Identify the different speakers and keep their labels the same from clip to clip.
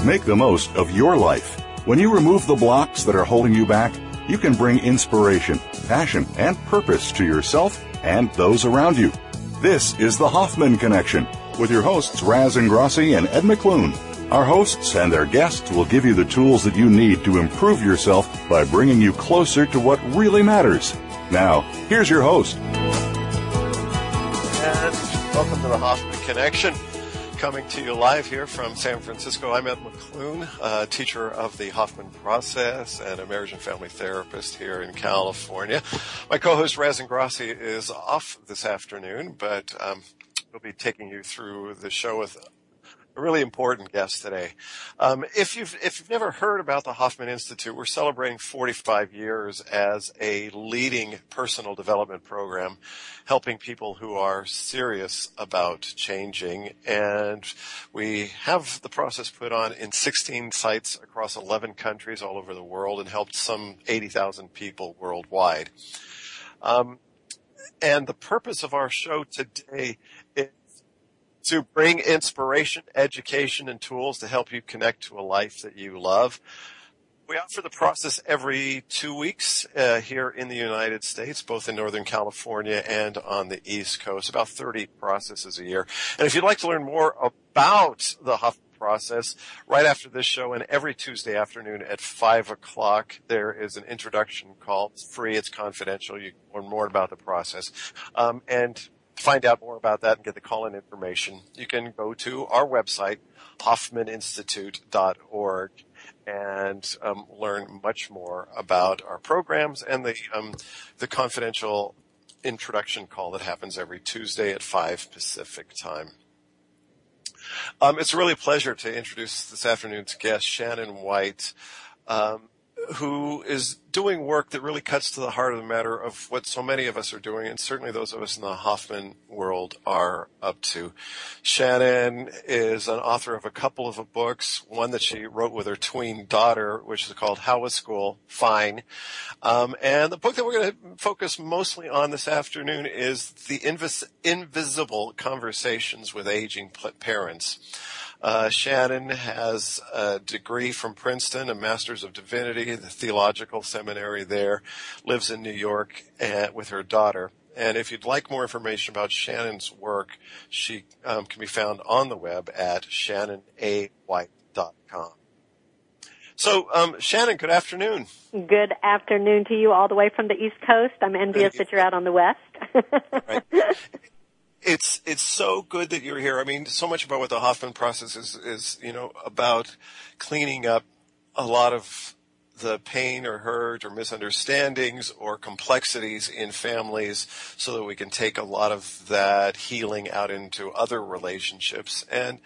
Speaker 1: Make the most of your life. When you remove the blocks that are holding you back, you can bring inspiration, passion, and purpose to yourself and those around you. This is the Hoffman Connection with your hosts Raz Ingrassi and Ed McClune. Our hosts and their guests will give you the tools that you need to improve yourself by bringing you closer to what really matters. Now, here's your host.
Speaker 2: And welcome to the Hoffman Connection. Coming to you live here from San Francisco. I'm Ed McClune, teacher of the Hoffman Process and a marriage and family therapist here in California. My co-host Raz Ingrassi is off this afternoon, but we'll be taking you through the show with a really important guest today. If you've never heard about the Hoffman Institute, we're celebrating 45 years as a leading personal development program, helping people who are serious about changing. And we have the process put on in 16 sites across 11 countries all over the world and helped some 80,000 people worldwide. And the purpose of our show today is to bring inspiration, education, and tools to help you connect to a life that you love. We offer the process every 2 weeks here in the United States, both in Northern California and on the East Coast, about 30 processes a year. And if you'd like to learn more about the Hoffman Process, right after this show and every Tuesday afternoon at 5 o'clock, there is an introduction call. It's free. It's confidential. You can learn more about the process. And to find out more about that and get the call-in information, you can go to our website, hoffmaninstitute.org, and learn much more about our programs and the confidential introduction call that happens every Tuesday at 5 Pacific time. It's really a pleasure to introduce this afternoon's guest, Shannon White, who is doing work that really cuts to the heart of the matter of what so many of us are doing, and certainly those of us in the Hoffman world are up to. Shannon is an author of a couple of books, one that she wrote with her tween daughter, which is called How Was School? Fine. And the book that we're going to focus mostly on this afternoon is The Invisible Conversations with Aging Parents. Shannon has a degree from Princeton, a Master's of Divinity, the Theological Seminary there, lives in New York with her daughter. And if you'd like more information about Shannon's work, she can be found on the web at shannonawhite.com. So, Shannon, good afternoon.
Speaker 3: Good afternoon to you all the way from the East Coast. I'm envious that you're out on the West.
Speaker 2: Right. It's so good that you're here. I mean, so much about what the Hoffman Process is about cleaning up a lot of the pain or hurt or misunderstandings or complexities in families so that we can take a lot of that healing out into other relationships. And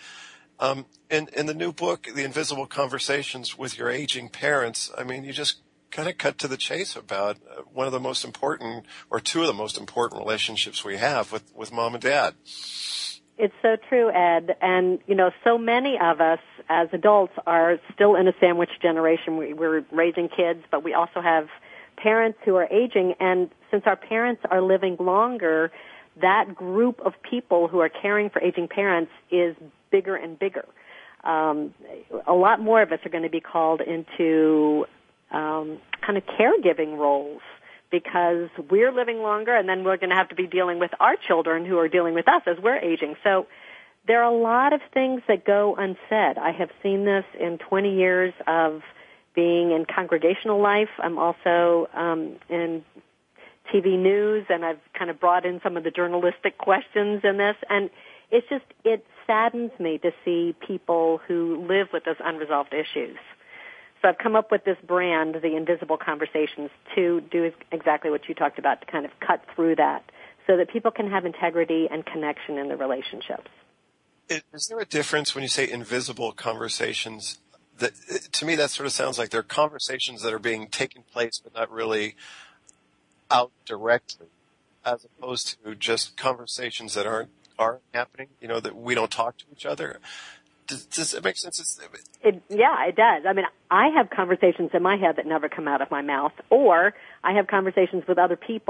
Speaker 2: in the new book, The Invisible Conversations with Your Aging Parents, I mean, you just kind of cut to the chase about one of the most important, or two of the most important relationships we have with mom and dad.
Speaker 3: It's so true, Ed. And, so many of us as adults are still in a sandwich generation. We're raising kids, but we also have parents who are aging. And since our parents are living longer, that group of people who are caring for aging parents is bigger and bigger. A lot more of us are going to be called into kind of caregiving roles because we're living longer, and then we're going to have to be dealing with our children who are dealing with us as we're aging. So there are a lot of things that go unsaid. I have seen this in 20 years of being in congregational life. I'm also in TV news, and I've kind of brought in some of the journalistic questions in this, and it saddens me to see people who live with those unresolved issues. So I've come up with this brand, The Invisible Conversations, to do exactly what you talked about, to kind of cut through that so that people can have integrity and connection in the relationships.
Speaker 2: Is there a difference when you say invisible conversations? To me, that sort of sounds like they're conversations that are being taken place but not really out directly, as opposed to just conversations that aren't happening, that we don't talk to each other. Does it make sense?
Speaker 3: Yeah, it does. I mean, I have conversations in my head that never come out of my mouth, or I have conversations with other people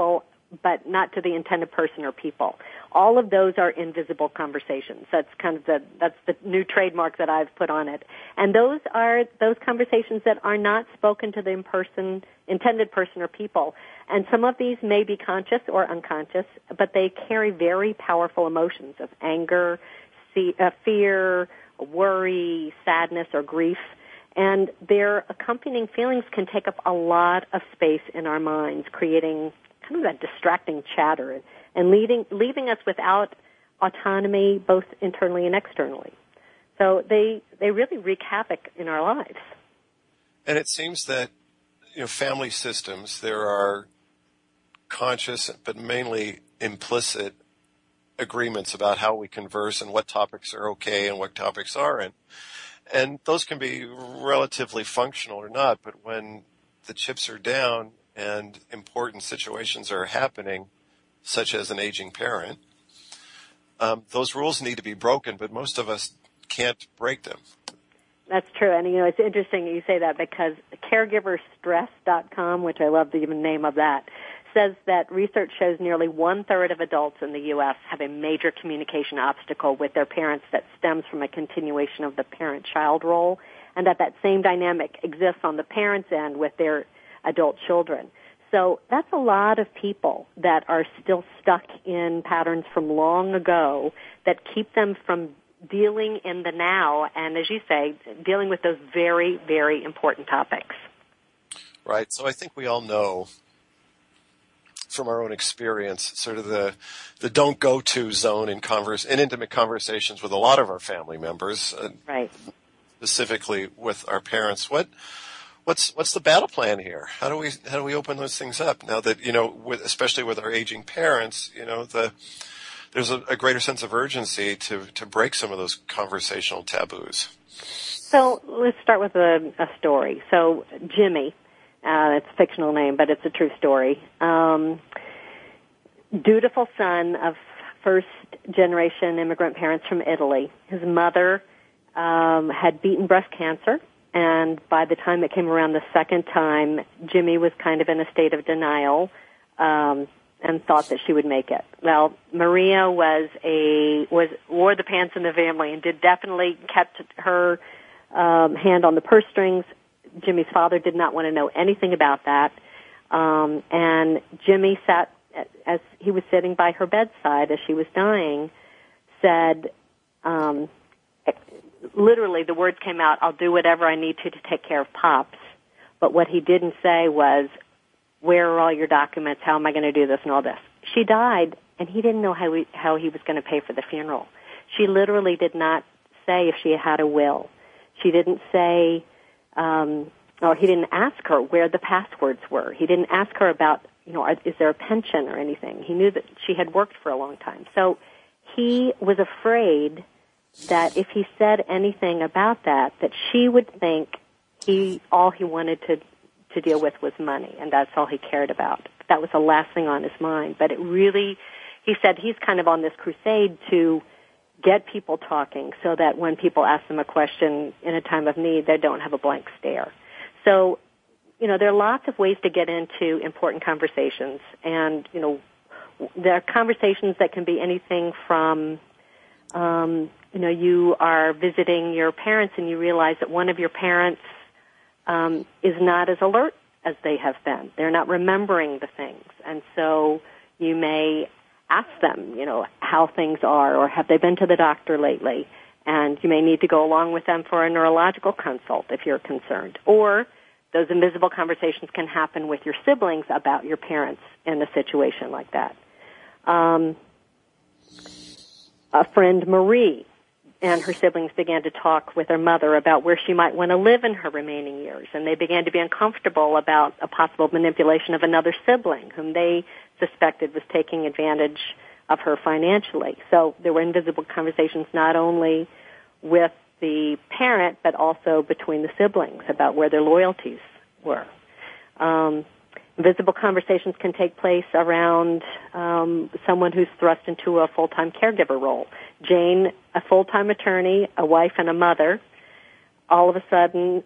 Speaker 3: but not to the intended person or people. All of those are invisible conversations. That's kind of that's the new trademark that I've put on it. And those are those conversations that are not spoken to the intended person or people. And some of these may be conscious or unconscious, but they carry very powerful emotions of anger, fear, worry, sadness, or grief. And their accompanying feelings can take up a lot of space in our minds, creating kind of that distracting chatter and leaving us without autonomy both internally and externally. So they really wreak havoc in our lives.
Speaker 2: And it seems that, family systems, there are conscious but mainly implicit agreements about how we converse and what topics are okay and what topics aren't. And those can be relatively functional or not, but when the chips are down and important situations are happening, such as an aging parent, those rules need to be broken, but most of us can't break them.
Speaker 3: That's true. And, it's interesting you say that because caregiverstress.com, which I love the name of that, says that research shows nearly 1/3 of adults in the U.S. have a major communication obstacle with their parents that stems from a continuation of the parent-child role, and that same dynamic exists on the parents' end with their adult children. So that's a lot of people that are still stuck in patterns from long ago that keep them from dealing in the now and, as you say, dealing with those very, very important topics.
Speaker 2: Right. So I think we all know from our own experience, sort of the don't go to zone in intimate conversations with a lot of our family members,
Speaker 3: right?
Speaker 2: Specifically with our parents. What's the battle plan here? How do we open those things up now that especially with our aging parents, there's a greater sense of urgency to break some of those conversational taboos.
Speaker 3: So let's start with a story. So Jimmy. It's a fictional name, but it's a true story. Dutiful son of first-generation immigrant parents from Italy. His mother had beaten breast cancer, and by the time it came around the second time, Jimmy was kind of in a state of denial and thought that she would make it. Well, Maria wore the pants in the family and definitely kept her hand on the purse strings. Jimmy's father did not want to know anything about that. And Jimmy sat, as he was sitting by her bedside as she was dying, said, literally the words came out, "I'll do whatever I need to take care of Pops." But what he didn't say was, "Where are all your documents? How am I going to do this and all this?" She died, and he didn't know how he was going to pay for the funeral. She literally did not say if she had a will. She didn't say... or he didn't ask her where the passwords were. He didn't ask her about, is there a pension or anything. He knew that she had worked for a long time. So he was afraid that if he said anything about that she would think all he wanted to deal with was money, and that's all he cared about. That was the last thing on his mind. But he said he's kind of on this crusade to get people talking so that when people ask them a question in a time of need, they don't have a blank stare. So, there are lots of ways to get into important conversations. And, there are conversations that can be anything from, you are visiting your parents and you realize that one of your parents is not as alert as they have been. They're not remembering the things. And so you may ask them, how things are, or have they been to the doctor lately? And you may need to go along with them for a neurological consult if you're concerned. Or those invisible conversations can happen with your siblings about your parents in a situation like that. A friend, Marie, and her siblings began to talk with her mother about where she might want to live in her remaining years, and they began to be uncomfortable about a possible manipulation of another sibling whom they suspected was taking advantage of her financially. So there were invisible conversations not only with the parent, but also between the siblings about where their loyalties were. Invisible conversations can take place around someone who's thrust into a full-time caregiver role. Jane, a full-time attorney, a wife, and a mother, all of a sudden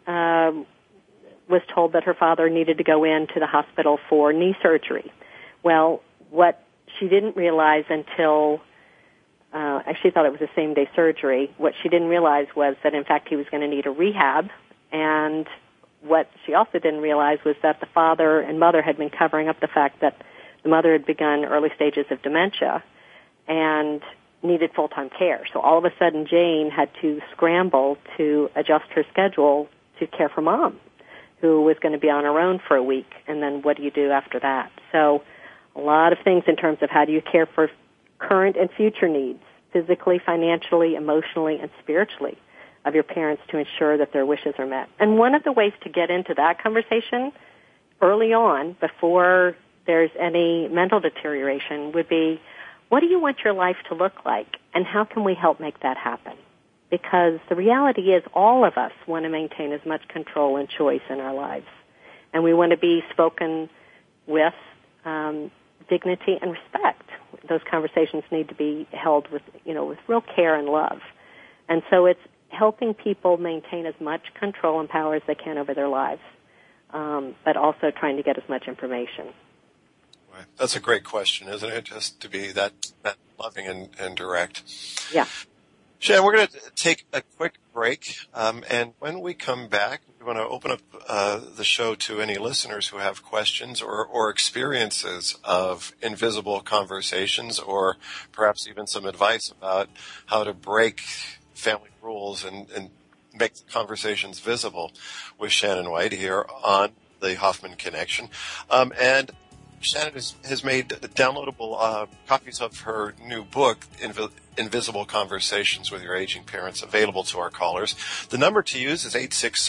Speaker 3: was told that her father needed to go into the hospital for knee surgery. Well, what she didn't realize until she thought it was a same-day surgery. What she didn't realize was that, in fact, he was going to need a rehab, and what she also didn't realize was that the father and mother had been covering up the fact that the mother had begun early stages of dementia and needed full-time care. So all of a sudden, Jane had to scramble to adjust her schedule to care for Mom, who was going to be on her own for a week, and then what do you do after that? So a lot of things in terms of how do you care for current and future needs, physically, financially, emotionally, and spiritually, of your parents to ensure that their wishes are met. And one of the ways to get into that conversation early on, before there's any mental deterioration, would be, what do you want your life to look like, and how can we help make that happen? Because the reality is all of us want to maintain as much control and choice in our lives, and we want to be spoken with dignity and respect. Those conversations need to be held with real care and love. And so it's helping people maintain as much control and power as they can over their lives, but also trying to get as much information.
Speaker 2: Right. That's a great question, isn't it? Just to be that loving and direct.
Speaker 3: Yeah.
Speaker 2: Shannon, we're going to take a quick break, and when we come back, we want to open up the show to any listeners who have questions or experiences of invisible conversations, or perhaps even some advice about how to break family rules and make the conversations visible with Shannon White here on the Hoffman Connection. And Shannon has made downloadable copies of her new book, Invisible Conversations with Your Aging Parents, available to our callers. The number to use is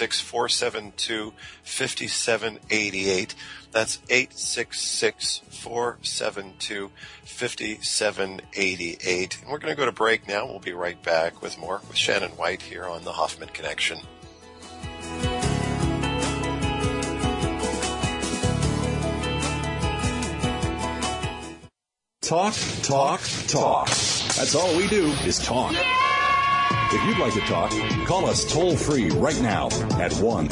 Speaker 2: 866-472-5788. That's 866-472-5788. And we're going to go to break now. We'll be right back with more with Shannon White here on the Hoffman Connection.
Speaker 1: Talk, talk, talk. That's all we do is talk. If you'd like to talk, call us toll-free right now at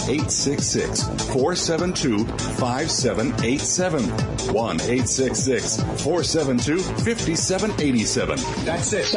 Speaker 1: 1-866-472-5787. 1-866-472-5787. That's it.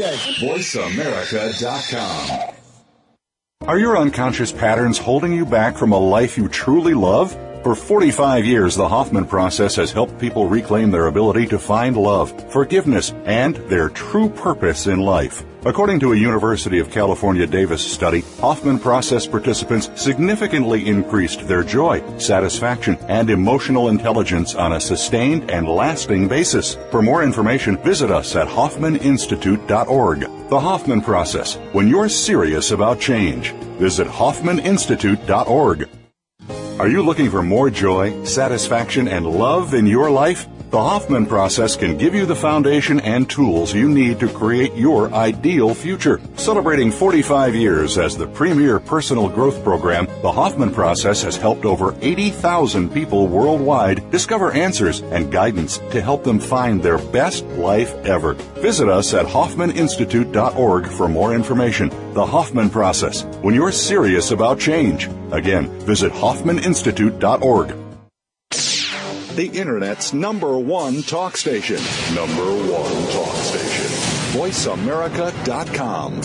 Speaker 1: VoiceAmerica.com. Are your unconscious patterns holding you back from a life you truly love? For 45 years, the Hoffman process has helped people reclaim their ability to find love, forgiveness, and their true purpose in life. According to a University of California Davis study, Hoffman process participants significantly increased their joy, satisfaction, and emotional intelligence on a sustained and lasting basis. For more information, visit us at HoffmanInstitute.org. The Hoffman process, when you're serious about change. Visit HoffmanInstitute.org. Are you looking for more joy, satisfaction, and love in your life? The Hoffman process can give you the foundation and tools you need to create your ideal future. Celebrating 45 years as the premier personal growth program, the Hoffman process has helped over 80,000 people worldwide discover answers and guidance to help them find their best life ever. Visit us at HoffmanInstitute.org for more information. The Hoffman process, when you're serious about change. Again, visit HoffmanInstitute.org. The Internet's #1 talk station. #1 talk station. VoiceAmerica.com.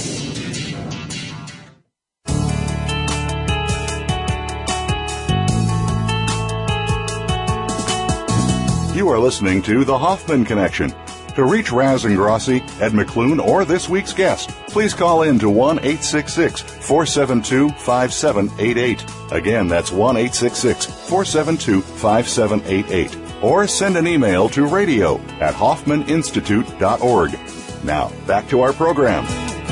Speaker 1: You are listening to The Hoffman Connection. To reach Raz Ingrassi, Ed McClune, or this week's guest, please call in to 1-866-472-5788. Again, that's 1-866-472-5788. Or send an email to radio@HoffmanInstitute.org. Now, back to our program.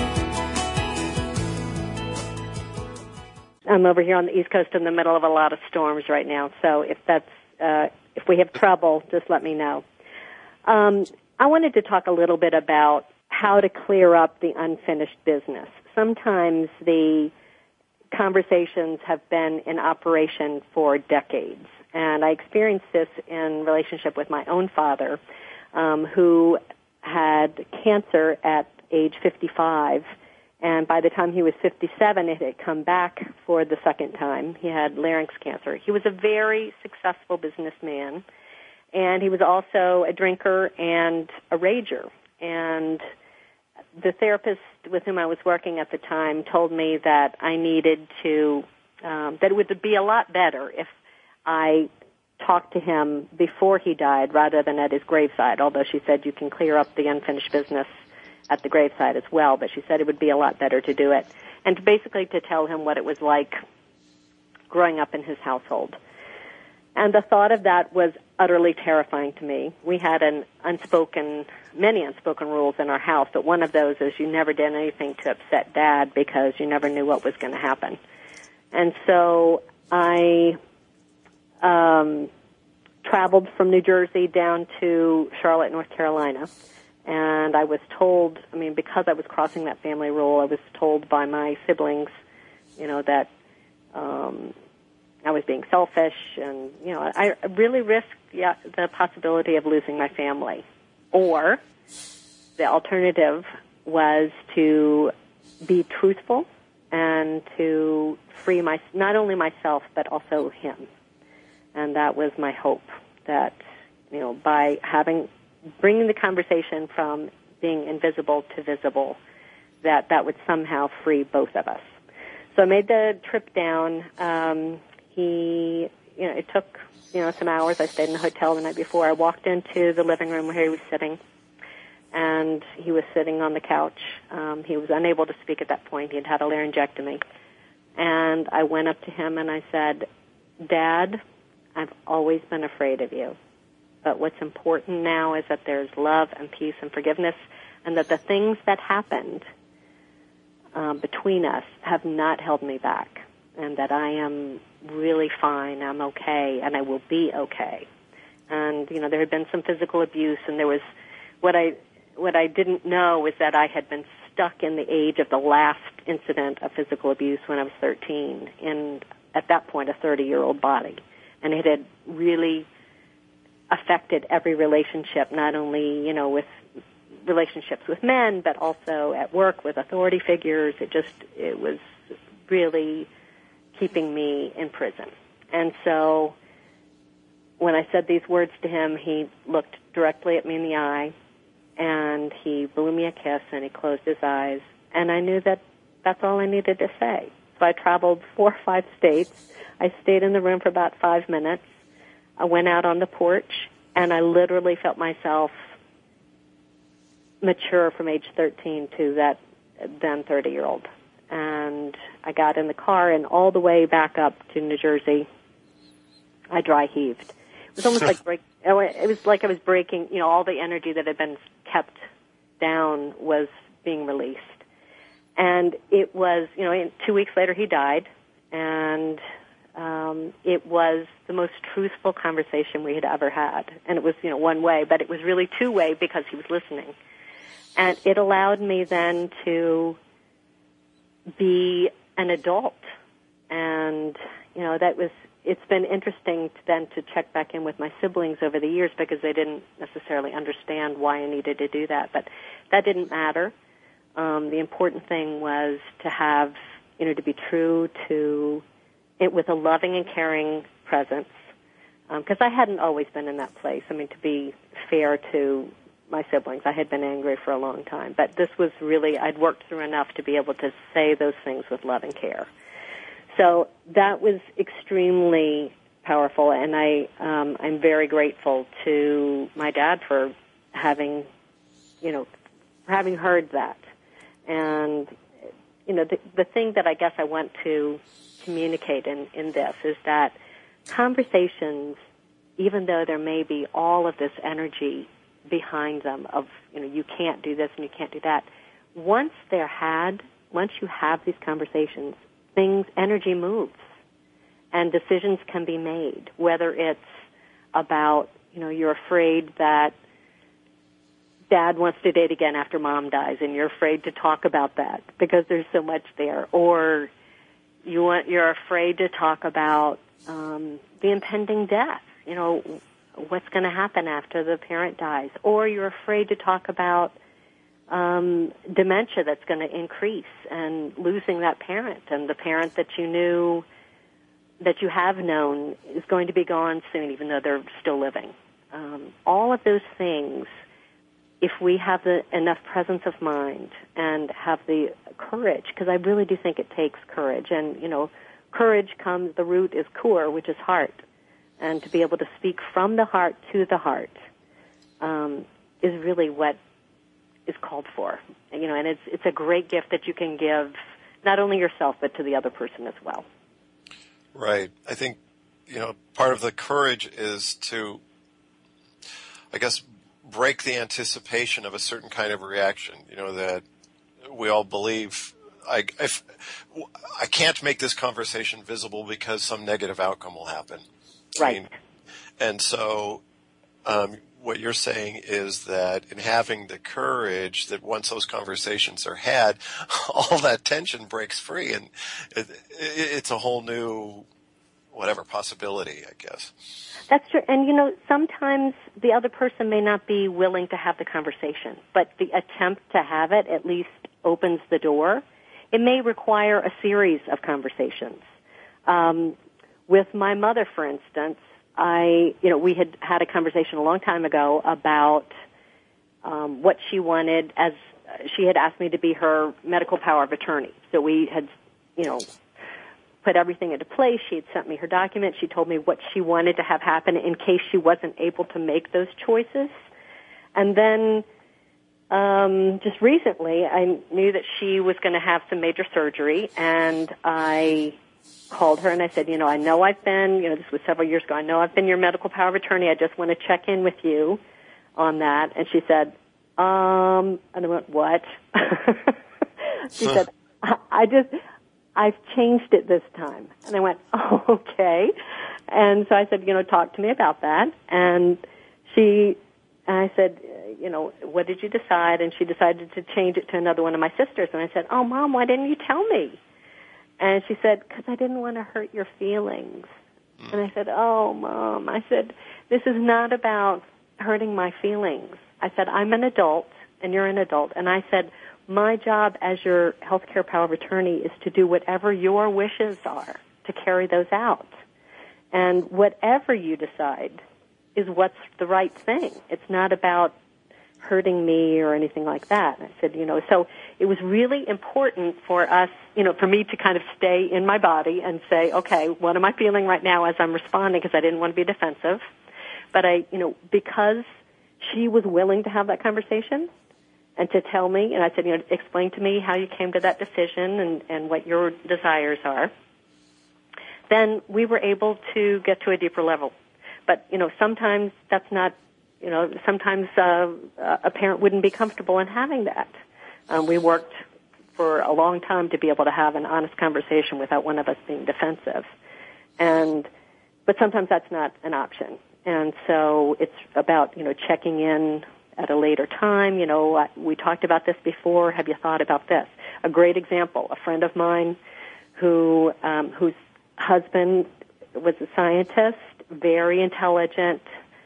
Speaker 3: I'm over here on the East Coast in the middle of a lot of storms right now, so if we have trouble, just let me know. I wanted to talk a little bit about how to clear up the unfinished business. Sometimes the conversations have been in operation for decades, and I experienced this in relationship with my own father, who had cancer at age 55, and by the time he was 57, it had come back for the second time. He had larynx cancer. He was a very successful businessman, And he was also a drinker and a rager. And the therapist with whom I was working at the time told me that I needed to, that it would be a lot better if I talked to him before he died rather than at his graveside, although she said you can clear up the unfinished business at the graveside as well, but she said it would be a lot better to do it. And basically to tell him what it was like growing up in his household. And the thought of that was utterly terrifying to me. We had many unspoken rules in our house, but one of those is you never did anything to upset Dad because you never knew what was going to happen. And so I traveled from New Jersey down to Charlotte, North Carolina, and I was told, because I was crossing that family rule, I was told by my siblings, that I was being selfish, and, I really risked the possibility of losing my family. Or the alternative was to be truthful and to free not only myself, but also him. And that was my hope, that, by bringing the conversation from being invisible to visible, that would somehow free both of us. So I made the trip down. It took, some hours. I stayed in the hotel the night before. I walked into the living room where he was sitting, and he was sitting on the couch. He was unable to speak at that point. He had had a laryngectomy. And I went up to him and I said, Dad, I've always been afraid of you. But what's important now is that there's love and peace and forgiveness, and that the things that happened between us have not held me back, and that I am really fine, I'm okay, and I will be okay. And, there had been some physical abuse, and there was what I didn't know was that I had been stuck in the age of the last incident of physical abuse when I was 13, in, at that point, a 30-year-old body. And it had really affected every relationship, not only, with relationships with men, but also at work with authority figures. It was really keeping me in prison. And so when I said these words to him, he looked directly at me in the eye, and he blew me a kiss, and he closed his eyes. And I knew that that's all I needed to say. So I traveled 4 or 5 states. I stayed in the room for about 5 minutes. I went out on the porch, and I literally felt myself mature from age 13 to that then 30-year-old. And I got in the car, and all the way back up to New Jersey, I dry heaved. It was almost it was like I was breaking, all the energy that had been kept down was being released. And it was, 2 weeks later he died, and it was the most truthful conversation we had ever had. And it was, one way, but it was really two-way because he was listening. And it allowed me then to be an adult. And, it's been interesting then to check back in with my siblings over the years because they didn't necessarily understand why I needed to do that. But that didn't matter. The important thing was to have, to be true to it with a loving and caring presence. Because I hadn't always been in that place. To be fair to my siblings, I had been angry for a long time. But this was really, I'd worked through enough to be able to say those things with love and care. So that was extremely powerful, and I'm very grateful to my dad for having heard that. And, the thing that I guess I want to communicate in this is that conversations, even though there may be all of this energy behind them of, you can't do this and you can't do that, once you have these conversations, energy moves, and decisions can be made, whether it's about, you're afraid that Dad wants to date again after Mom dies, and you're afraid to talk about that because there's so much there, or you're afraid to talk about the impending death, what's going to happen after the parent dies, or you're afraid to talk about dementia that's going to increase and losing that parent, and the parent that you have known is going to be gone soon, even though they're still living. all of those things, if we have enough presence of mind and have the courage, because I really do think it takes courage. And, courage comes, the root is kur, which is heart. And to be able to speak from the heart to the heart is really what is called for. And it's a great gift that you can give not only yourself, but to the other person as well.
Speaker 2: Right. I think, part of the courage is to, I guess, break the anticipation of a certain kind of reaction, that we all believe, I can't make this conversation visible because some negative outcome will happen.
Speaker 3: Right.
Speaker 2: And so what you're saying is that in having the courage that once those conversations are had, all that tension breaks free, and it's a whole new possibility, I guess.
Speaker 3: That's true. And, sometimes the other person may not be willing to have the conversation, but the attempt to have it at least opens the door. It may require a series of conversations. With my mother, for instance, we had a conversation a long time ago about what she wanted, as she had asked me to be her medical power of attorney. So we had, put everything into place. She had sent me her document. She told me what she wanted to have happen in case she wasn't able to make those choices. And then just recently, I knew that she was going to have some major surgery, and I called her and I said, I know I've been, this was several years ago, I know I've been your medical power of attorney. I just want to check in with you on that. And she said, and I went, what? She said, I've changed it this time. And I went, oh, okay. And so I said, talk to me about that. And I said, what did you decide? And she decided to change it to another one of my sisters. And I said, oh, Mom, why didn't you tell me? And she said, because I didn't want to hurt your feelings. And I said, oh, Mom. I said, this is not about hurting my feelings. I said, I'm an adult, and you're an adult. And I said, my job as your healthcare power of attorney is to do whatever your wishes are, to carry those out. And whatever you decide is what's the right thing. It's not about hurting me or anything like that. And I said, so it was really important for us, for me to kind of stay in my body and say, okay, what am I feeling right now as I'm responding, because I didn't want to be defensive. But because she was willing to have that conversation and to tell me, and I said, explain to me how you came to that decision and what your desires are, then we were able to get to a deeper level. But, sometimes that's not, sometimes a parent wouldn't be comfortable in having that. We worked for a long time to be able to have an honest conversation without one of us being defensive. But sometimes that's not an option. And so it's about, checking in at a later time. We talked about this before. Have you thought about this? A great example, a friend of mine whose husband was a scientist, very intelligent.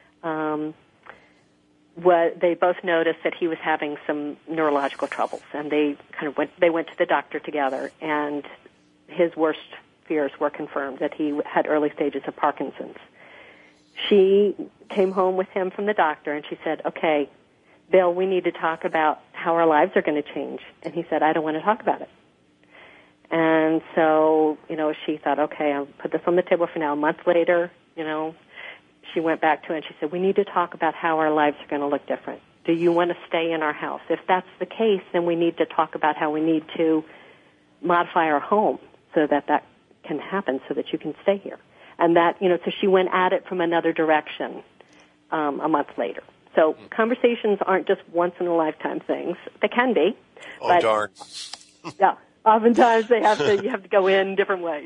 Speaker 3: They both noticed that he was having some neurological troubles, and they went to the doctor together, and his worst fears were confirmed, that he had early stages of Parkinson's. She came home with him from the doctor, and she said, okay, Bill, we need to talk about how our lives are going to change. And he said, I don't want to talk about it. And so, she thought, okay, I'll put this on the table for now. A month later, she went back to it and she said, we need to talk about how our lives are going to look different. Do you want to stay in our house? If that's the case, then we need to talk about how we need to modify our home so that can happen, so that you can stay here. And that, so she went at it from another direction a month later. So conversations aren't just once-in-a-lifetime things. They can be.
Speaker 2: Oh,
Speaker 3: but,
Speaker 2: darn.
Speaker 3: Yeah, oftentimes you have to go in different ways.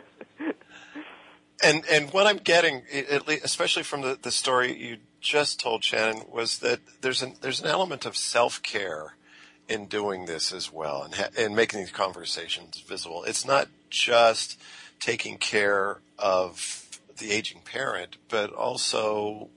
Speaker 2: And what I'm getting, at least, especially from the story you just told, Shannon, was that there's an element of self-care in doing this as well, and making these conversations visible. It's not just taking care of the aging parent, but also,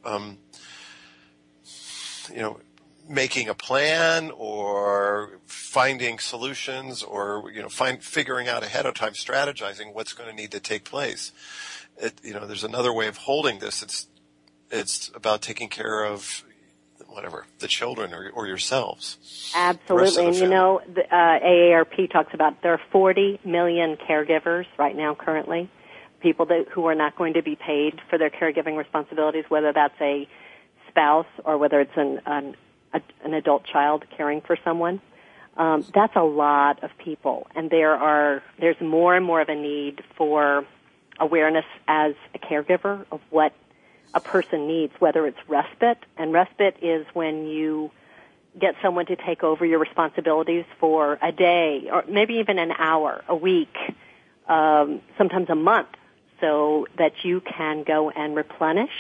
Speaker 2: making a plan or finding solutions, or figuring out ahead of time, strategizing what's going to need to take place. There's another way of holding this. it's about taking care of the children or yourselves.
Speaker 3: Absolutely. And the AARP talks about there are 40 million caregivers right now currently, people who are not going to be paid for their caregiving responsibilities, whether that's a spouse or whether it's an adult child caring for someone. That's a lot of people, and there's more and more of a need for awareness as a caregiver of what a person needs, whether it's respite, and respite is when you get someone to take over your responsibilities for a day, or maybe even an hour, a week, sometimes a month, so that you can go and replenish,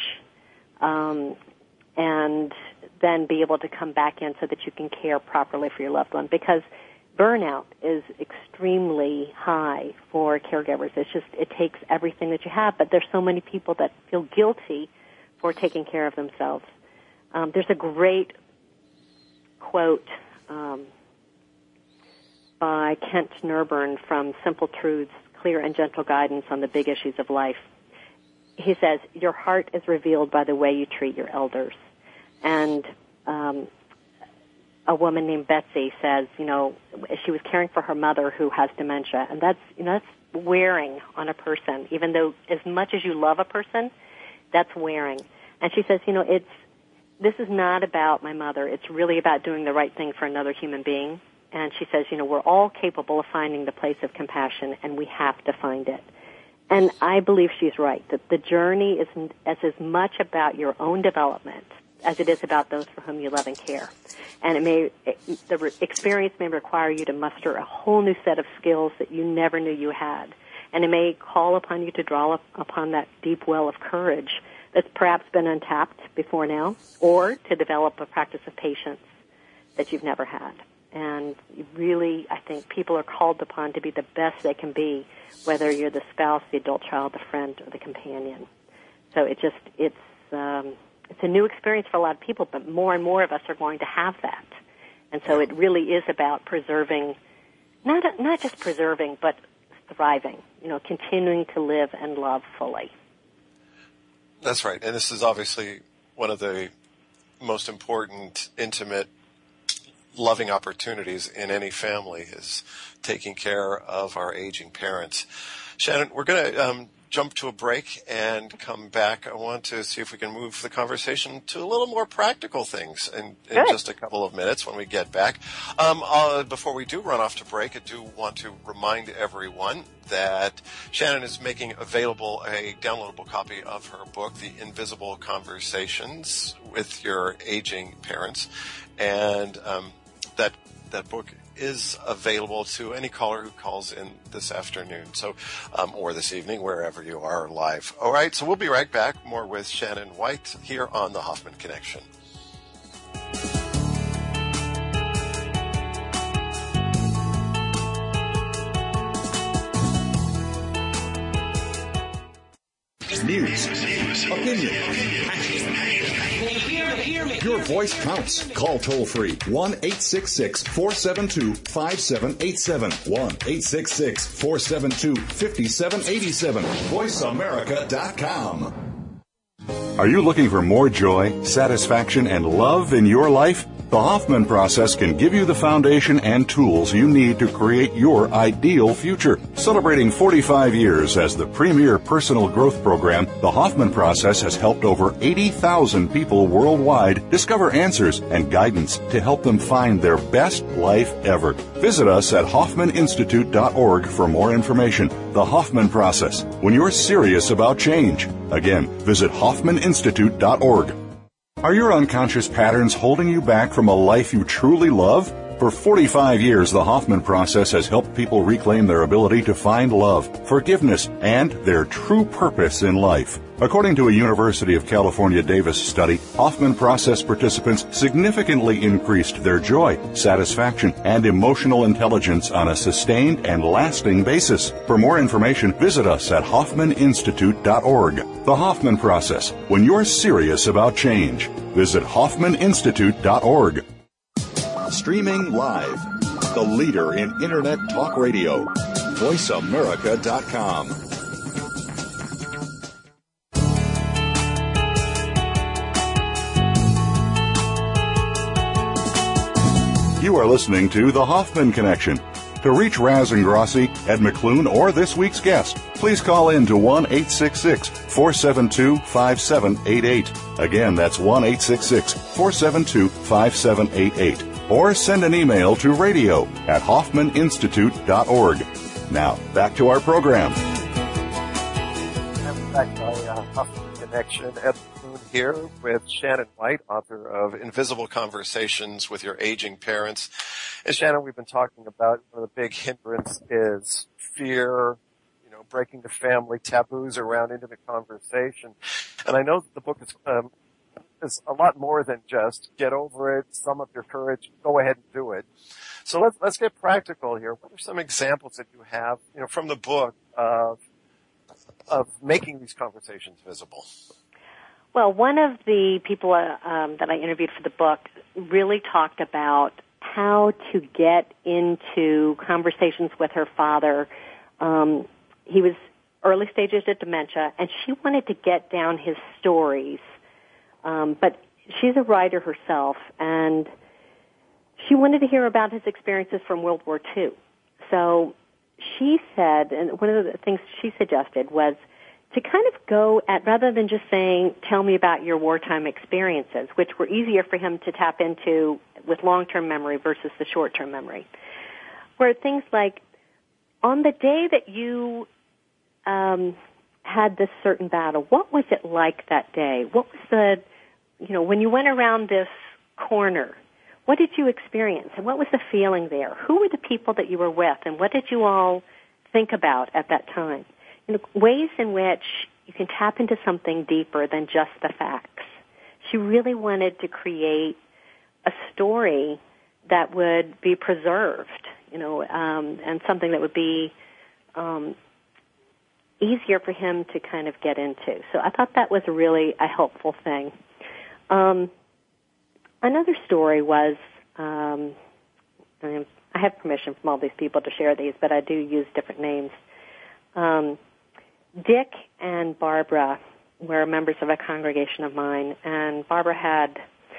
Speaker 3: and then be able to come back in so that you can care properly for your loved one, because burnout is extremely high for caregivers. It takes everything that you have, but there's so many people that feel guilty for taking care of themselves. There's a great quote by Kent Nurburn from Simple Truths, Clear and Gentle Guidance on the Big Issues of Life. He says, your heart is revealed by the way you treat your elders. And a woman named Betsy says, she was caring for her mother who has dementia, and that's wearing on a person. Even though as much as you love a person, that's wearing. And she says, this is not about my mother. It's really about doing the right thing for another human being. And she says, we're all capable of finding the place of compassion, and we have to find it. And I believe she's right, that the journey is as much about your own development as it is about those for whom you love and care. And the experience may require you to muster a whole new set of skills that you never knew you had. And it may call upon you to draw upon that deep well of courage that's perhaps been untapped before now, or to develop a practice of patience that you've never had. And really, I think people are called upon to be the best they can be, whether you're the spouse, the adult child, the friend, or the companion. So it's a new experience for a lot of people, but more and more of us are going to have that. And so it really is about preserving, not just preserving, but thriving, continuing to live and love fully.
Speaker 2: That's right. And this is obviously one of the most important, intimate, loving opportunities in any family is taking care of our aging parents. Shannon, we're going to jump to a break and come back. I want to see if we can move the conversation to a little more practical things in just a couple of minutes when we get back. Before we do run off to break, I do want to remind everyone that Shannon is making available a downloadable copy of her book, The Invisible Conversations with Your Aging Parents. And that book is available to any caller who calls in this afternoon, or this evening, wherever you are live. All right, so we'll be right back. More with Shannon White here on the Hoffman Connection.
Speaker 1: News, opinion, your voice counts. Call toll-free 1-866-472-5787. 1-866-472-5787. VoiceAmerica.com. Are you looking for more joy, satisfaction, and love in your life? The Hoffman Process can give you the foundation and tools you need to create your ideal future. Celebrating 45 years as the premier personal growth program, the Hoffman Process has helped over 80,000 people worldwide discover answers and guidance to help them find their best life ever. Visit us at HoffmanInstitute.org for more information. The Hoffman Process, when you're serious about change. Again, visit HoffmanInstitute.org. Are your unconscious patterns holding you back from a life you truly love? For 45 years, the Hoffman Process has helped people reclaim their ability to find love, forgiveness, and their true purpose in life. According to a University of California Davis study, Hoffman Process participants significantly increased their joy, satisfaction, and emotional intelligence on a sustained and lasting basis. For more information, visit us at HoffmanInstitute.org. The Hoffman Process, when you're serious about change. Visit HoffmanInstitute.org. Streaming live, the leader in Internet talk radio, VoiceAmerica.com. You are listening to The Hoffman Connection. To reach Raz Ingrasci, Ed McClune, or this week's guest, please call in to 1-866-472-5788. Again, that's 1-866-472-5788. Or send an email to radio@hoffmaninstitute.org. Now, back to our program.
Speaker 2: And back to our Hoffman Connection. Ed McClune here with Shannon White, author of Invisible Conversations with Your Aging Parents. And Shannon, we've been talking about one of the big hindrance is fear, breaking the family taboos around intimate conversation. And I know that the book is a lot more than just get over it, sum up your courage, go ahead and do it. So let's get practical here. What are some examples that you have, from the book of making these conversations visible?
Speaker 3: Well, one of the people that I interviewed for the book really talked about how to get into conversations with her father. He was early stages of dementia, and she wanted to get down his stories. But she's a writer herself, and she wanted to hear about his experiences from World War II. So she said, and one of the things she suggested was to kind of go at, rather than just saying, tell me about your wartime experiences, which were easier for him to tap into with long-term memory versus the short-term memory, were things like, on the day that you had this certain battle, what was it like that day? What was the, when you went around this corner, what did you experience? And what was the feeling there? Who were the people that you were with? And what did you all think about at that time? Ways in which you can tap into something deeper than just the facts. She really wanted to create a story that would be preserved, and something that would be easier for him to kind of get into. So I thought that was really a helpful thing. Another story was, I have permission from all these people to share these, but I do use different names. Dick and Barbara were members of a congregation of mine, and Barbara had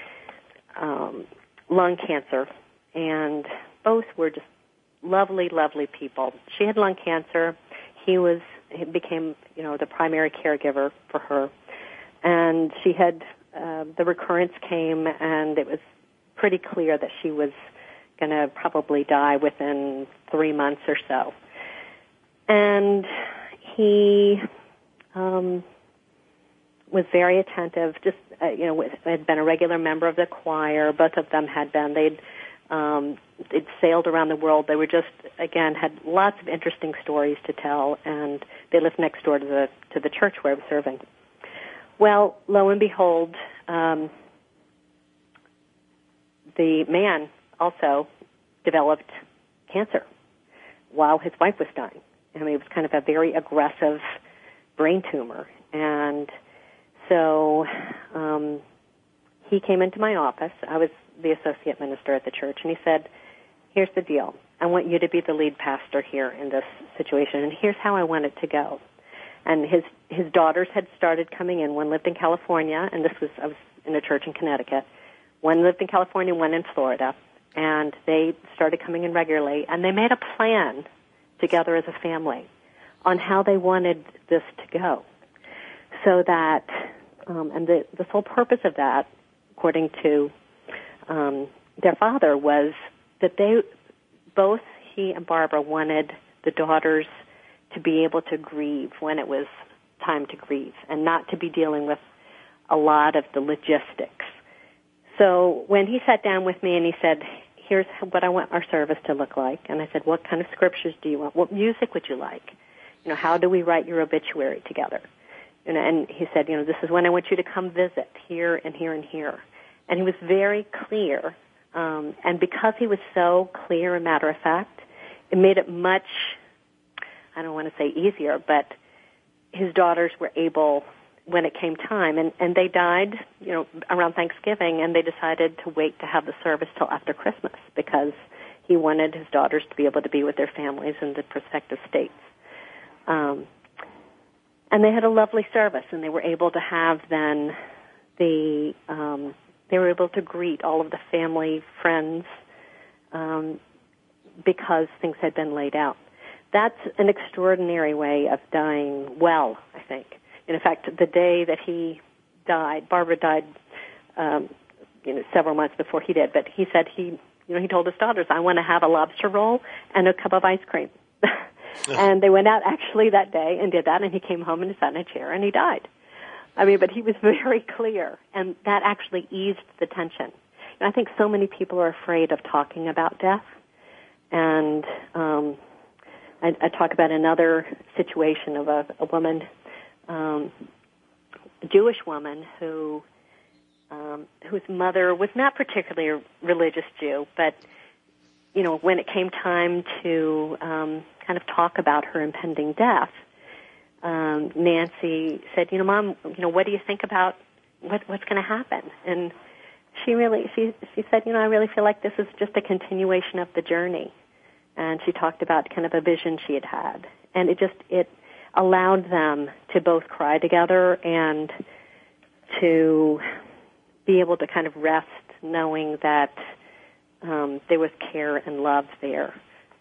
Speaker 3: lung cancer, and both were just lovely, lovely people. She had lung cancer. He became, the primary caregiver for her, and she had the recurrence came, and it was pretty clear that she was going to probably die within 3 months or so. And he was very attentive, just, had been a regular member of the choir. Both of them had been. They'd sailed around the world. They were just, again, had lots of interesting stories to tell, and they lived next door to the church where I was serving. Well, lo and behold, the man also developed cancer while his wife was dying. I mean, it was kind of a very aggressive brain tumor. And so he came into my office. I was the associate minister at the church, and he said, here's the deal. I want you to be the lead pastor here in this situation, and here's how I want it to go. And his daughters had started coming in. One lived in California, and I was in a church in Connecticut. One lived in California, one in Florida. And they started coming in regularly, and they made a plan together as a family on how they wanted this to go. So that, and the sole purpose of that, according to their father, was that he and Barbara wanted the daughters to be able to grieve when it was time to grieve and not to be dealing with a lot of the logistics. So when he sat down with me and he said, here's what I want our service to look like, and I said, what kind of scriptures do you want? What music would you like? How do we write your obituary together? And he said, this is when I want you to come visit here and here and here. And he was very clear. And because he was so clear and matter of fact, it made it much, I don't want to say easier, but his daughters were able, when it came time, and they died, around Thanksgiving, and they decided to wait to have the service till after Christmas because he wanted his daughters to be able to be with their families in the prospective states. And they had a lovely service, and they were able to have then they were able to greet all of the family, friends, because things had been laid out. That's an extraordinary way of dying well, I think. And in fact, the day that he died, Barbara died, several months before he did, but he said he told his daughters, I want to have a lobster roll and a cup of ice cream. And they went out actually that day and did that, and he came home and sat in a chair and he died. But he was very clear, and that actually eased the tension. And I think so many people are afraid of talking about death. And I talk about another situation of a woman, a Jewish woman whose mother was not particularly a religious Jew, but when it came time to kind of talk about her impending death, Nancy said, Mom, what do you think about what's going to happen? And she said, I really feel like this is just a continuation of the journey. And she talked about kind of a vision she had had. And it allowed them to both cry together and to be able to kind of rest knowing that there was care and love there.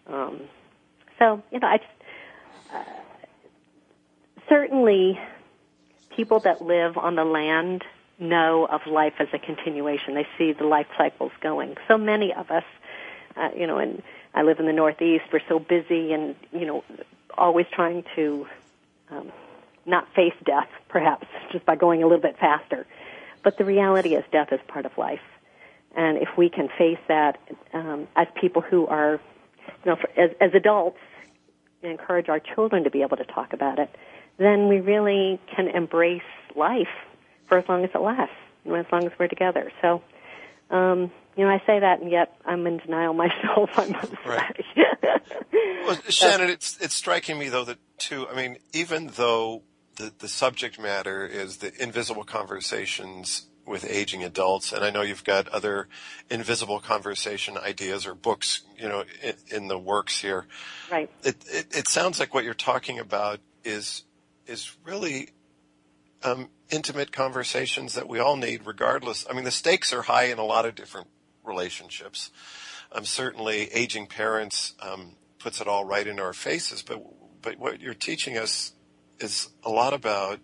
Speaker 3: Certainly people that live on the land know of life as a continuation. They see the life cycles going. So many of us, and I live in the Northeast, we're so busy and, always trying to not face death, perhaps, just by going a little bit faster. But the reality is death is part of life. And if we can face that as people who are, as adults, encourage our children to be able to talk about it, then we really can embrace life for as long as it lasts, as long as we're together. So, I say that, and yet I'm in denial myself, I must say.
Speaker 2: Well, Shannon, it's striking me, though, that, too, even though the subject matter is the invisible conversations with aging adults, and I know you've got other invisible conversation ideas or books, in the works here.
Speaker 3: Right.
Speaker 2: It sounds like what you're talking about is really intimate conversations that we all need, regardless. The stakes are high in a lot of different relationships. Certainly, aging parents puts it all right in our faces, but what you're teaching us is a lot about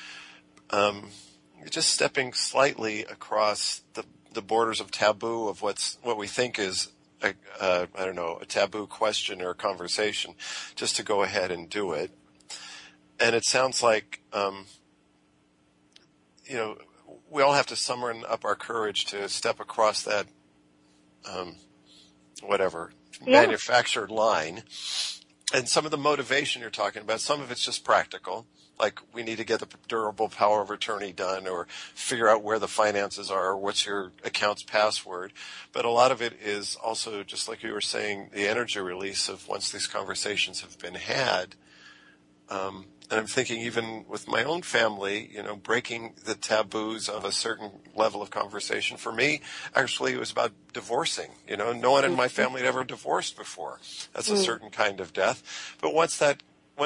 Speaker 2: just stepping slightly across the borders of taboo of what we think is a taboo question or conversation, just to go ahead and do it. And it sounds like, we all have to summon up our courage to step across that, manufactured line. And some of the motivation you're talking about, some of it's just practical. Like we need to get the durable power of attorney done or figure out where the finances are or what's your account's password. But a lot of it is also, just like you were saying, the energy release of once these conversations have been had. And I'm thinking even with my own family, breaking the taboos of a certain level of conversation. For me, actually, it was about divorcing. No one in my family had ever divorced before. That's a certain kind of death. But once that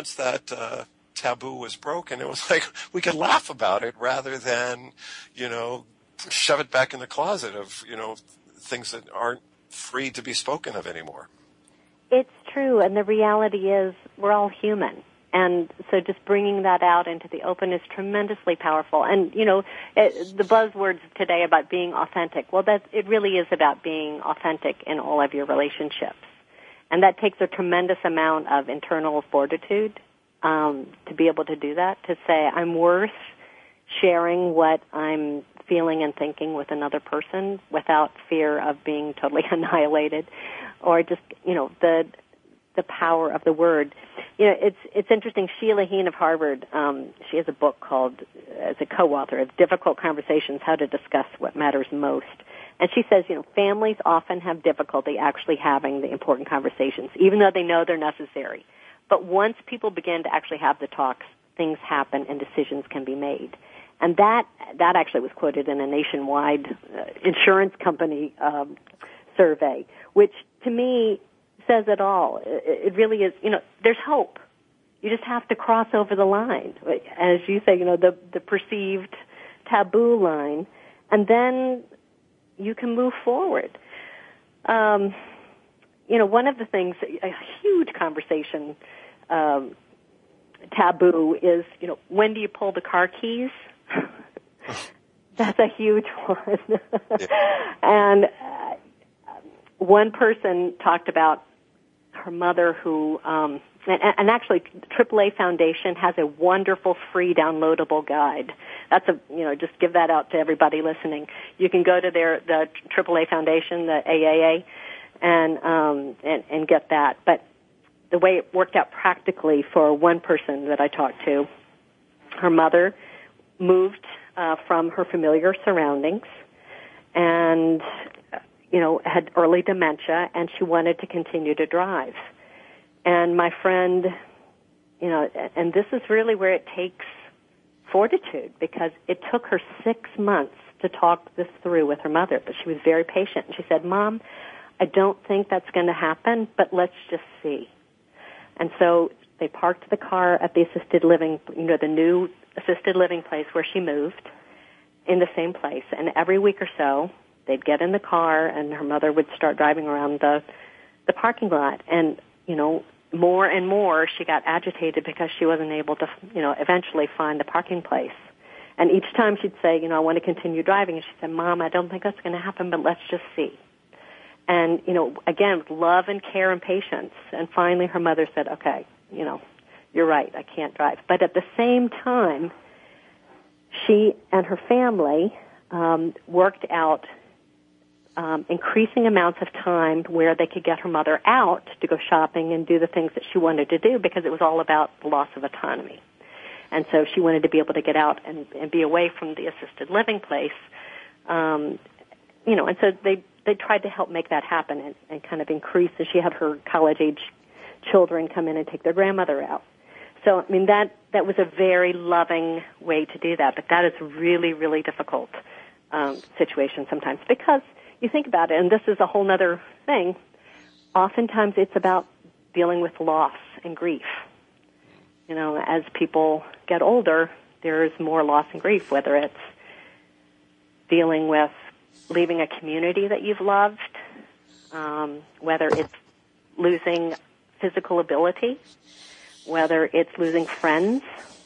Speaker 2: taboo was broken, it was like we could laugh about it rather than, shove it back in the closet of, things that aren't free to be spoken of anymore.
Speaker 3: It's true, and the reality is we're all human. And so just bringing that out into the open is tremendously powerful. And, the buzzwords today about being authentic, well, it really is about being authentic in all of your relationships. And that takes a tremendous amount of internal fortitude to be able to do that, to say I'm worth sharing what I'm feeling and thinking with another person without fear of being totally annihilated or just, the power of the word. It's interesting. Sheila Heen of Harvard, she has a book called, as a co-author, of Difficult Conversations, How to Discuss What Matters Most. And she says, families often have difficulty actually having the important conversations, even though they know they're necessary. But once people begin to actually have the talks, things happen and decisions can be made. And that actually was quoted in a nationwide insurance company survey, which to me says it all. It really is, there's hope. You just have to cross over the line, as you say, the perceived taboo line, and then you can move forward. one of the things, a huge conversation taboo is, when do you pull the car keys? That's a huge one. And one person talked about her mother who, and actually AAA Foundation has a wonderful free downloadable guide. That's just give that out to everybody listening. You can go to the AAA Foundation, the AAA, and get that. But the way it worked out practically for one person that I talked to, her mother moved from her familiar surroundings and, had early dementia, and she wanted to continue to drive. And my friend, and this is really where it takes fortitude, because it took her 6 months to talk this through with her mother, but she was very patient. And she said, Mom, I don't think that's going to happen, but let's just see. And so they parked the car at the assisted living, the new assisted living place where she moved, in the same place. And every week or so, they'd get in the car, and her mother would start driving around the parking lot. And, more and more she got agitated because she wasn't able to, eventually find the parking place. And each time she'd say, I want to continue driving. And she said, Mom, I don't think that's going to happen, but let's just see. And, again, with love and care and patience. And finally her mother said, okay, you're right, I can't drive. But at the same time, she and her family worked out increasing amounts of time where they could get her mother out to go shopping and do the things that she wanted to do, because it was all about the loss of autonomy. And so she wanted to be able to get out and be away from the assisted living place. And so they tried to help make that happen and kind of increase, as she had her college-age children come in and take their grandmother out. So, that was a very loving way to do that, but that is really, really difficult situation sometimes, because you think about it, and this is a whole other thing, oftentimes it's about dealing with loss and grief. As people get older, there's more loss and grief, whether it's dealing with leaving a community that you've loved, whether it's losing physical ability, whether it's losing friends.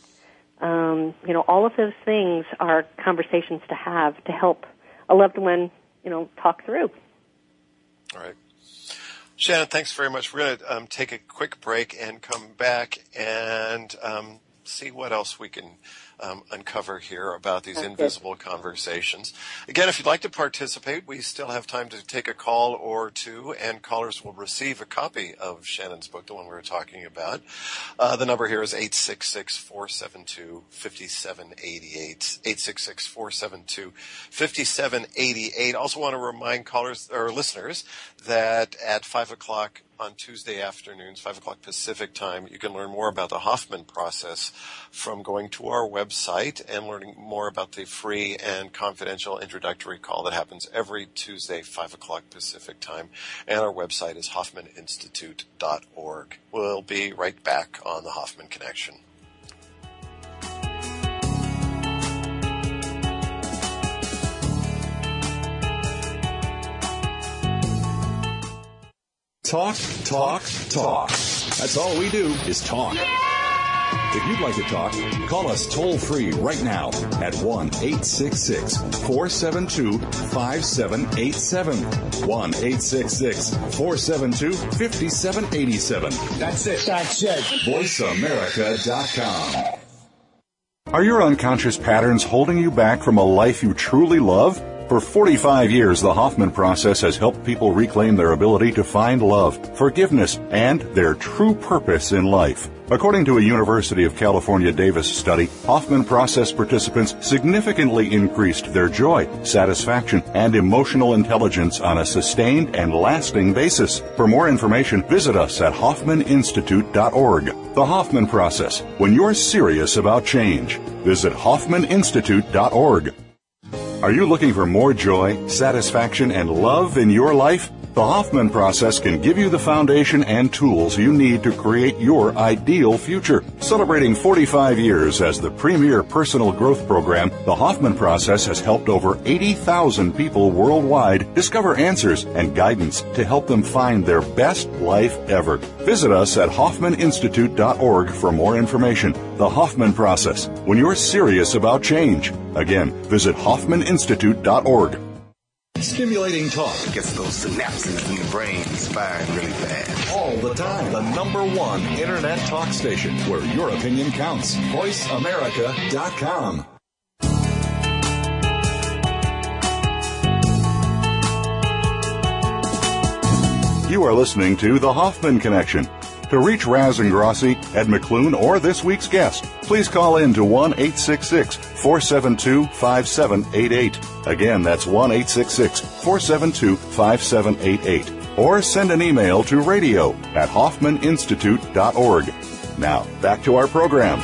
Speaker 3: All of those things are conversations to have to help a loved one, talk through.
Speaker 2: All right. Shannon, thanks very much. We're going to take a quick break and come back and see what else we can uncover here about these invisible conversations. Again, if you'd like to participate, we still have time to take a call or two, and callers will receive a copy of Shannon's book, the one we were talking about. The number here is 866-472-5788, 866-472-5788. Also want to remind callers or listeners that at 5 o'clock on Tuesday afternoons, 5 o'clock Pacific time, you can learn more about the Hoffman process from going to our website and learning more about the free and confidential introductory call that happens every Tuesday, 5 o'clock Pacific time. And our website is HoffmanInstitute.org. We'll be right back on the Hoffman Connection.
Speaker 1: Talk, talk, talk. That's all we do is talk. If you'd like to talk, call us toll-free right now at 1-866-472-5787. 1-866-472-5787. That's it. VoiceAmerica.com. Are your unconscious patterns holding you back from a life you truly love? For 45 years, the Hoffman process has helped people reclaim their ability to find love, forgiveness, and their true purpose in life. According to a University of California Davis study, Hoffman process participants significantly increased their joy, satisfaction, and emotional intelligence on a sustained and lasting basis. For more information, visit us at HoffmanInstitute.org. The Hoffman process, when you're serious about change. Visit HoffmanInstitute.org. Are you looking for more joy, satisfaction, and love in your life? The Hoffman Process can give you the foundation and tools you need to create your ideal future. Celebrating 45 years as the premier personal growth program, the Hoffman Process has helped over 80,000 people worldwide discover answers and guidance to help them find their best life ever. Visit us at HoffmanInstitute.org for more information. The Hoffman Process, when you're serious about change. Again, visit HoffmanInstitute.org.
Speaker 4: Stimulating talk.
Speaker 5: It gets those synapses in the brain firing really fast.
Speaker 4: All the time. The #1 Internet talk station where your opinion counts. VoiceAmerica.com.
Speaker 1: You are listening to The Hoffman Connection. To reach Raz Ingrasci, Ed McClune, or this week's guest, please call in to 1-866-472-5788. Again, that's 1-866-472-5788. Or send an email to radio@hoffmaninstitute.org. Now, back to our program.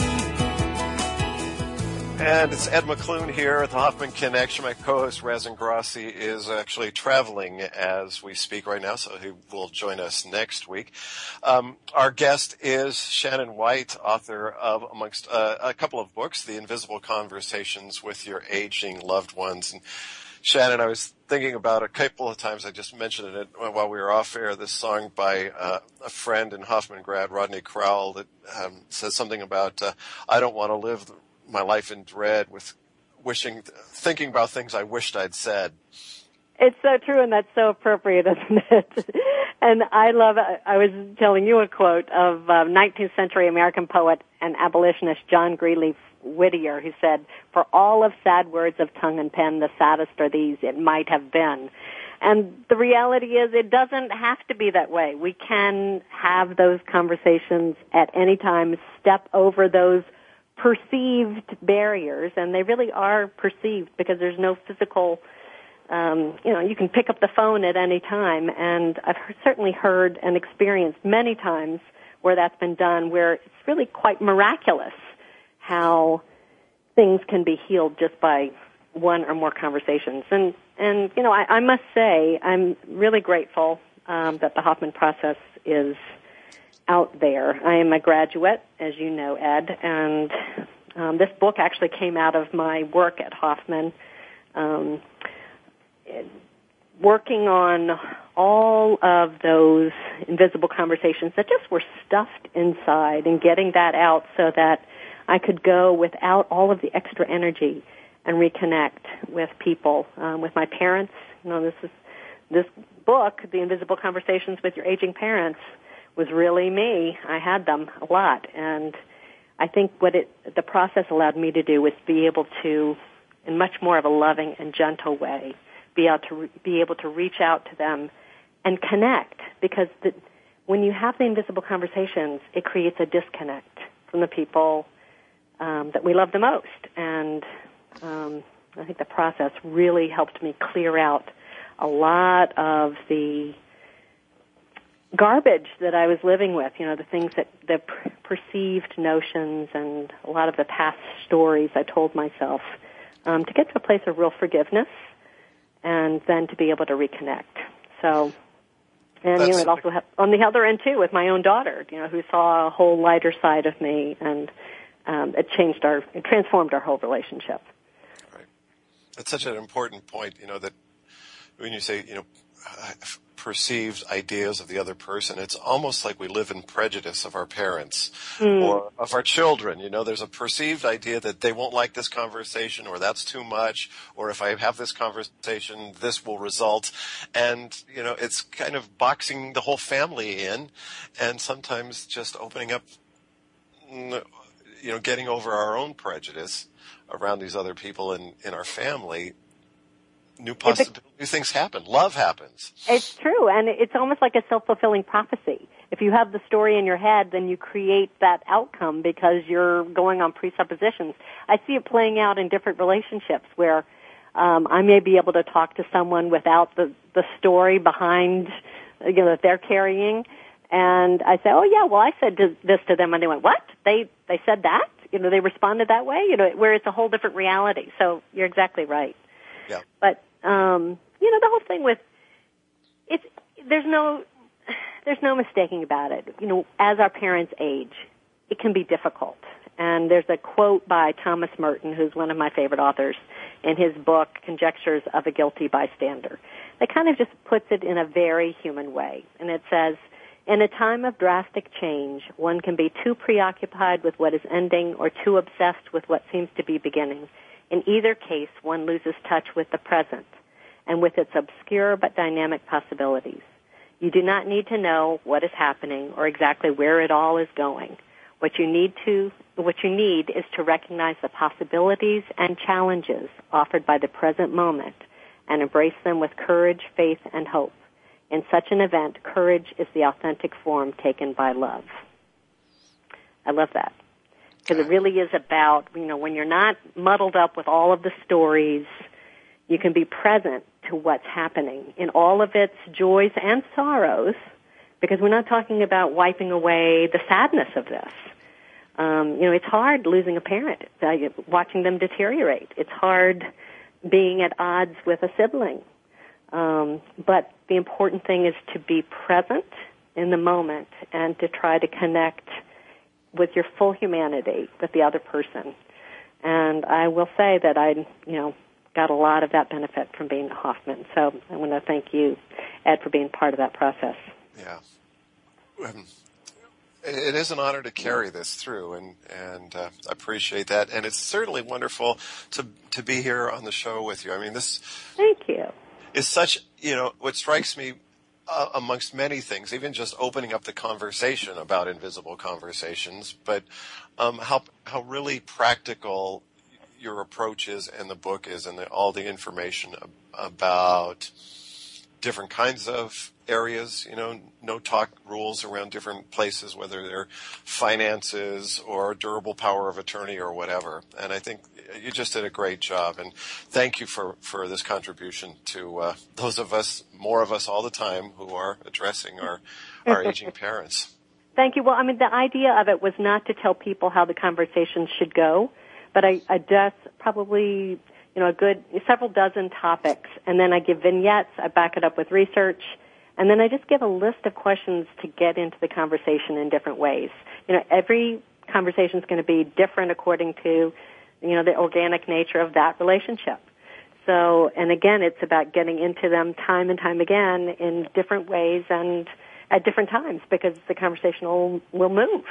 Speaker 2: And it's Ed McClune here at the Hoffman Connection. My co-host, Raz Ingrasci, is actually traveling as we speak right now, so he will join us next week. Our guest is Shannon White, author of, amongst a couple of books, The Invisible Conversations with Your Aging Loved Ones. And Shannon, I was thinking about a couple of times, I just mentioned it while we were off air, this song by a friend in Hoffman grad, Rodney Crowell, that says something about, I don't want to live my life in dread with thinking about things I wished I'd said.
Speaker 3: It's so true, and that's so appropriate, isn't it? And I was telling you a quote of 19th century American poet and abolitionist John Greenleaf Whittier, who said, "For all of sad words of tongue and pen, the saddest are these, it might have been." And the reality is it doesn't have to be that way. We can have those conversations at any time, step over those perceived barriers, and they really are perceived because there's no physical, you can pick up the phone at any time, and I've certainly heard and experienced many times where that's been done, where it's really quite miraculous how things can be healed just by one or more conversations. And I must say I'm really grateful that the Hoffman Process is out there. I am a graduate, as you know, Ed, and this book actually came out of my work at Hoffman, working on all of those invisible conversations that just were stuffed inside and getting that out so that I could go without all of the extra energy and reconnect with people, with my parents. This book, The Invisible Conversations with Your Aging Parents, was really me. I had them a lot, and I think what the process allowed me to do was be able to, in much more of a loving and gentle way, be able to reach out to them and connect, because when you have the invisible conversations, it creates a disconnect from the people that we love the most, and I think the process really helped me clear out a lot of the garbage that I was living with, the things the perceived notions and a lot of the past stories I told myself, to get to a place of real forgiveness and then to be able to reconnect. So, and it also on the other end too with my own daughter, who saw a whole lighter side of me, and it transformed our whole relationship.
Speaker 2: Right. That's such an important point, that when you say, perceived ideas of the other person, it's almost like we live in prejudice of our parents or of our children. There's a perceived idea that they won't like this conversation, or that's too much, or if I have this conversation, this will result. And, it's kind of boxing the whole family in, and sometimes just opening up, getting over our own prejudice around these other people in our family. New things happen. Love happens.
Speaker 3: It's true, and it's almost like a self-fulfilling prophecy. If you have the story in your head, then you create that outcome because you're going on presuppositions. I see it playing out in different relationships where I may be able to talk to someone without the story behind, that they're carrying, and I say, oh yeah, well I said this to them, and they went, what? They said that? They responded that way? Where it's a whole different reality. So you're exactly right.
Speaker 2: Yeah.
Speaker 3: But, the whole thing with, there's no mistaking about it. You know, as our parents age, it can be difficult. And there's a quote by Thomas Merton, who's one of my favorite authors, in his book, Conjectures of a Guilty Bystander, that kind of just puts it in a very human way. And it says, in a time of drastic change, one can be too preoccupied with what is ending or too obsessed with what seems to be beginning. In either case, one loses touch with the present and with its obscure but dynamic possibilities. You do not need to know what is happening or exactly where it all is going. What you need is to recognize the possibilities and challenges offered by the present moment and embrace them with courage, faith, and hope. In such an event, courage is the authentic form taken by love. I love that. Because it really is about, you know, when you're not muddled up with all of the stories, you can be present to what's happening in all of its joys and sorrows, because we're not talking about wiping away the sadness of this. You know, it's hard losing a parent, watching them deteriorate. It's hard being at odds with a sibling. But the important thing is to be present in the moment and to try to connect with your full humanity with the other person. And I will say that I, got a lot of that benefit from being a Hoffman. So I want to thank you, Ed, for being part of that process.
Speaker 2: Yeah. It is an honor to carry this through, and I appreciate that. And it's certainly wonderful to be here on the show with you. I mean, this.
Speaker 3: Thank you.
Speaker 2: Is such, what strikes me amongst many things, even just opening up the conversation about invisible conversations, but how really practical your approach is and the book is, and all the information about different kinds of areas, no talk rules around different places, whether they're finances or durable power of attorney or whatever. And I think you just did a great job. And thank you for this contribution to those of us, more of us all the time, who are addressing our aging parents.
Speaker 3: Thank you. Well, I mean, the idea of it was not to tell people how the conversation should go, but I address probably a good several dozen topics, and then I give vignettes, I back it up with research, and then I just give a list of questions to get into the conversation in different ways. Every conversation is going to be different according to, the organic nature of that relationship. So, and again, it's about getting into them time and time again in different ways and at different times, because the conversation will move.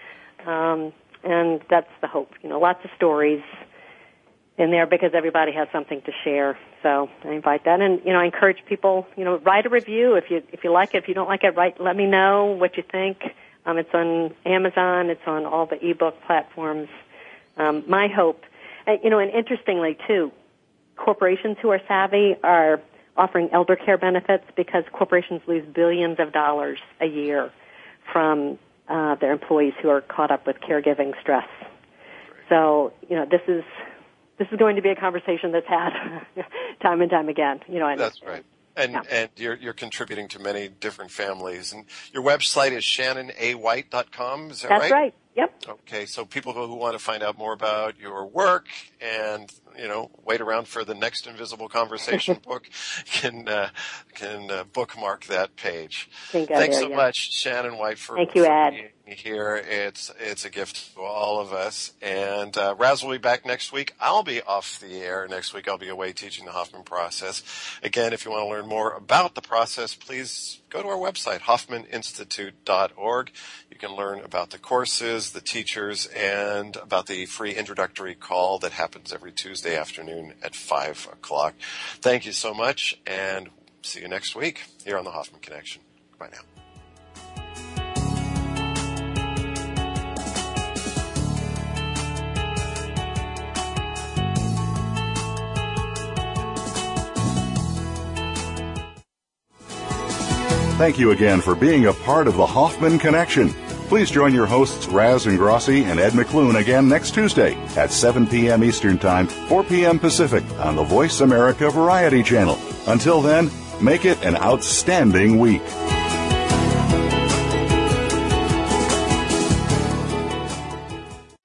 Speaker 3: And that's the hope. Lots of stories in there, because everybody has something to share. So I invite that, and I encourage people, write a review if you like it. If you don't like it, let me know what you think. It's on Amazon. It's on all the ebook platforms. My hope, and interestingly too, corporations who are savvy are offering elder care benefits, because corporations lose billions of dollars a year from their employees who are caught up with caregiving stress. So this is going to be a conversation that's had time and time again.
Speaker 2: That's right. And you're contributing to many different families. And your website is shannonawhite.com, is that right?
Speaker 3: That's right. Yep.
Speaker 2: Okay, so people who want to find out more about your work and, wait around for the next Invisible Conversation book can bookmark that page. Thanks so much, Shannon White, for
Speaker 3: Thank you, Ed.
Speaker 2: being here. It's a gift to all of us. And Raz will be back next week. I'll be off the air next week. I'll be away teaching the Hoffman process. Again, if you want to learn more about the process, please go to our website, hoffmaninstitute.org. You can learn about the courses, the teachers, and about the free introductory call that happens every Tuesday afternoon at 5 o'clock. Thank you so much, and see you next week here on the Hoffman Connection. Bye now.
Speaker 1: Thank you again for being a part of the Hoffman Connection. Please join your hosts Raz Ingrassi and Ed McClune again next Tuesday at 7 p.m. Eastern Time, 4 p.m. Pacific on the Voice America Variety Channel. Until then, make it an outstanding week.